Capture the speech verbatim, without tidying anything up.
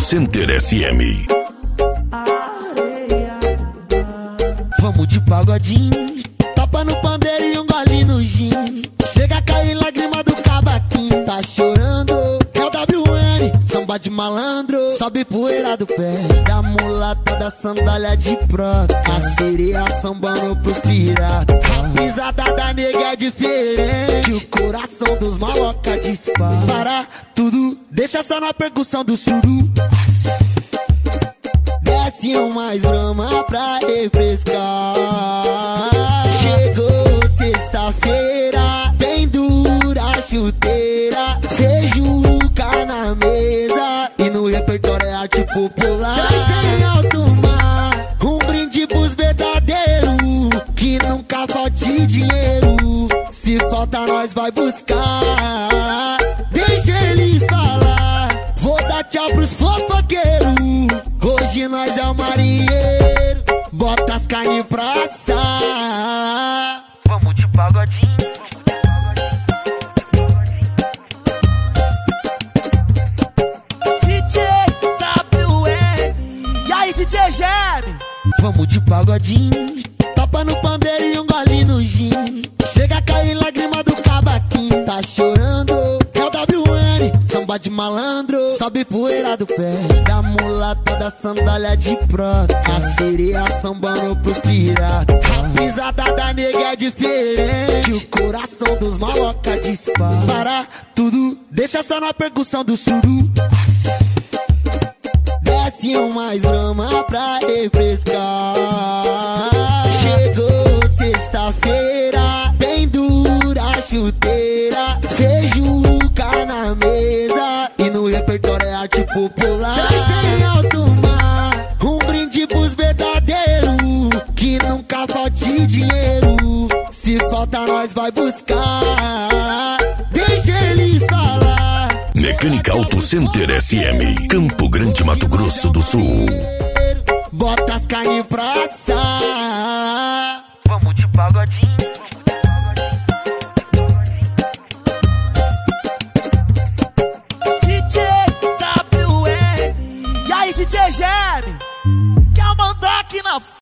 Center S M. Vamos de pagodinho, tapa no pandeiro e um gole no gin. Chega a cair lágrima do cavaquinho. Tá chorando, é o W N, samba de malandro. Sobe poeira do pé da mulata da sandália de prata. A sereia sambando pros piratas. A pisada da nega é diferente, o coração dos maloca dispara. Para tudo, deixa só na percussão do suru. Desce um mais brama pra refrescar. Chegou sexta-feira, bem dura a chuteira. Feijuca na mesa e no repertório é arte popular. Traz bem alto mar, um brinde pros verdadeiros, que nunca falte dinheiro. Se falta nós vai buscar. Deixa eles falar, vou dar tchau pros fofoqueiros. Hoje nós é o marinheiro, bota as carnes pra assar. Vamos de pagodinho. D J W N, e aí D J Geme? Vamos de pagodinho, tapa no pandeiro e um gole no gin. Chega a cair lágrima do cavaquinho. Tá chorando, é o W N, samba de malandro. Sobe poeira do pé da mulata da sandália de prata. A sereia sambando pros piratas. A pisada da nega é diferente, o coração dos maloca dispara. Para tudo, deixa só na percussão do suru. Desce um mais brama pra refrescar. Chegou sexta-feira, bem dura a chuteira. Feijuca na mesa e no repertório é arte popular. Traz bem alto mar, um brinde pros verdadeiros, que nunca falte dinheiro. Se falta nós vai buscar. Deixa eles falar. Mecânica Auto Center S M, Campo Grande, Mato Grosso do Sul. Bota as carnes pra assar. Vamos de pagodinho. D J W N, e aí D J Geme? Quer mandar aqui na